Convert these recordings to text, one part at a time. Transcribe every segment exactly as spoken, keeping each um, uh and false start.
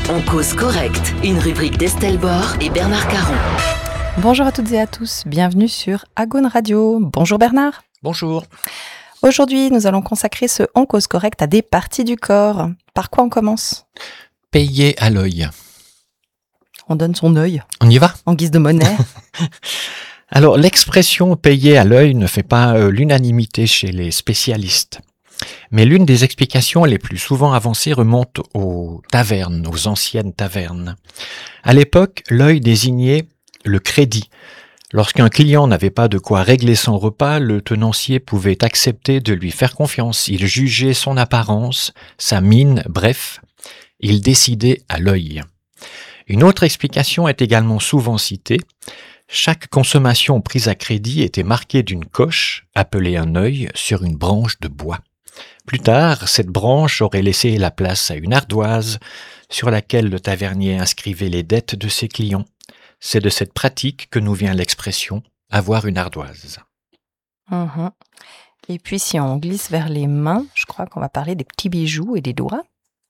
On cause correct, une rubrique d'Estelle Bord et Bernard Caron. Bonjour à toutes et à tous, bienvenue sur Agone Radio. Bonjour Bernard. Bonjour. Aujourd'hui, nous allons consacrer ce On cause correct à des parties du corps. Par quoi on commence ? Payer à l'œil. On donne son œil. On y va ? En guise de monnaie. Alors, l'expression payer à l'œil ne fait pas euh, l'unanimité chez les spécialistes. Mais l'une des explications les plus souvent avancées remonte aux tavernes, aux anciennes tavernes. À l'époque, l'œil désignait le crédit. Lorsqu'un client n'avait pas de quoi régler son repas, le tenancier pouvait accepter de lui faire confiance. Il jugeait son apparence, sa mine, bref, il décidait à l'œil. Une autre explication est également souvent citée. Chaque consommation prise à crédit était marquée d'une coche, appelée un œil, sur une branche de bois. Plus tard, cette branche aurait laissé la place à une ardoise sur laquelle le tavernier inscrivait les dettes de ses clients. C'est de cette pratique que nous vient l'expression « avoir une ardoise ». Mmh. Et puis si on glisse vers les mains, je crois qu'on va parler des petits bijoux et des doigts.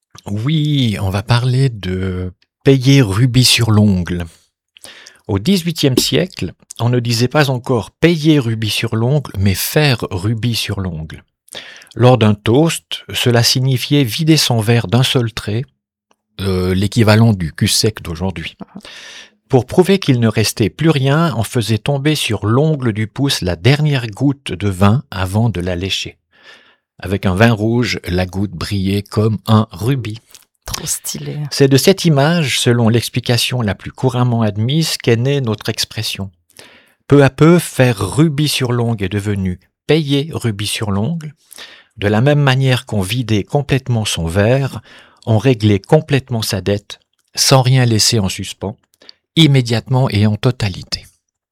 Oui, on va parler de payer rubis sur l'ongle. Au dix-huitième siècle, on ne disait pas encore payer rubis sur l'ongle, mais faire rubis sur l'ongle. Lors d'un toast, cela signifiait vider son verre d'un seul trait, euh, l'équivalent du cul sec d'aujourd'hui. Pour prouver qu'il ne restait plus rien, on faisait tomber sur l'ongle du pouce la dernière goutte de vin avant de la lécher. Avec un vin rouge, la goutte brillait comme un rubis. Trop stylé. C'est de cette image, selon l'explication la plus couramment admise, qu'est née notre expression. Peu à peu, faire rubis sur l'ongle est devenu payer rubis sur l'ongle. De la même manière qu'on vidait complètement son verre, on réglait complètement sa dette, sans rien laisser en suspens, immédiatement et en totalité.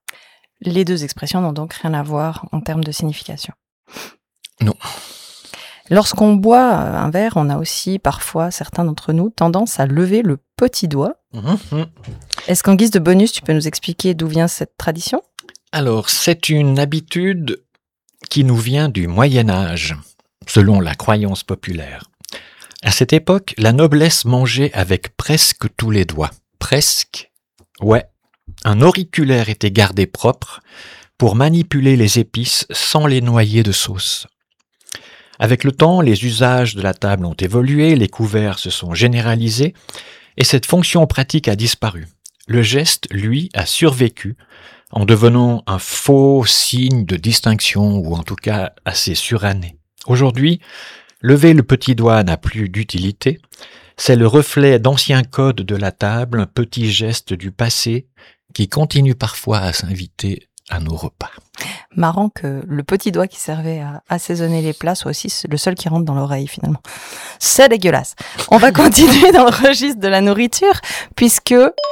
Les deux expressions n'ont donc rien à voir en termes de signification. Non. Lorsqu'on boit un verre, on a aussi parfois, certains d'entre nous, tendance à lever le petit doigt. Mmh. Est-ce qu'en guise de bonus, tu peux nous expliquer d'où vient cette tradition ? Alors, c'est une habitude qui nous vient du Moyen-Âge, selon la croyance populaire. À cette époque, la noblesse mangeait avec presque tous les doigts. Presque. Ouais. Un auriculaire était gardé propre pour manipuler les épices sans les noyer de sauce. Avec le temps, les usages de la table ont évolué, les couverts se sont généralisés et cette fonction pratique a disparu. Le geste, lui, a survécu en devenant un faux signe de distinction ou en tout cas assez suranné. Aujourd'hui, lever le petit doigt n'a plus d'utilité. C'est le reflet d'anciens codes de la table, un petit geste du passé qui continue parfois à s'inviter à nos repas. Marrant que le petit doigt qui servait à assaisonner les plats soit aussi le seul qui rentre dans l'oreille finalement. C'est dégueulasse. On va continuer dans le registre de la nourriture puisque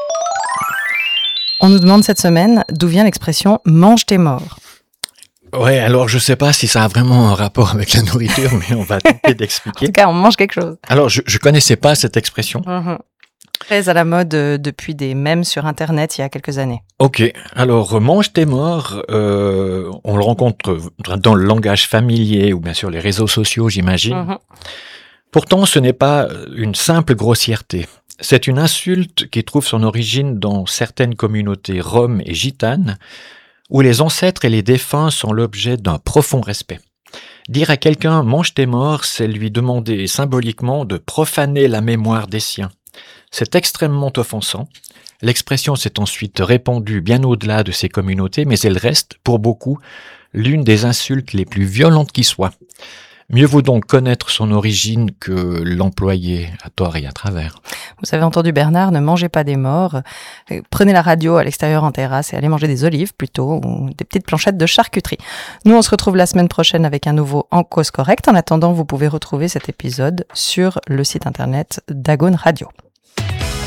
on nous demande cette semaine d'où vient l'expression « mange tes morts ». Ouais, alors je sais pas si ça a vraiment un rapport avec la nourriture, mais on va tenter d'expliquer. En tout cas, on mange quelque chose. Alors, je, je connaissais pas cette expression. Mmh. Très à la mode euh, depuis des mèmes sur Internet il y a quelques années. Ok, alors mange tes morts, euh, on le rencontre dans le langage familier ou bien sûr les réseaux sociaux, j'imagine. Mmh. Pourtant, ce n'est pas une simple grossièreté. C'est une insulte qui trouve son origine dans certaines communautés roms et gitanes, où les ancêtres et les défunts sont l'objet d'un profond respect. Dire à quelqu'un « mange tes morts », c'est lui demander symboliquement de profaner la mémoire des siens. C'est extrêmement offensant. L'expression s'est ensuite répandue bien au-delà de ces communautés, mais elle reste, pour beaucoup, l'une des insultes les plus violentes qui soient. Mieux vaut donc connaître son origine que l'employer à tort et à travers. Vous avez entendu Bernard, ne mangez pas des morts. Prenez la radio à l'extérieur en terrasse et allez manger des olives plutôt, ou des petites planchettes de charcuterie. Nous, on se retrouve la semaine prochaine avec un nouveau En cause correct. En attendant, vous pouvez retrouver cet épisode sur le site internet d'Agone Radio.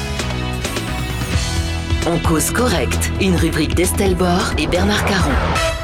On cause correct, une rubrique d'Estelle Bord et Bernard Caron.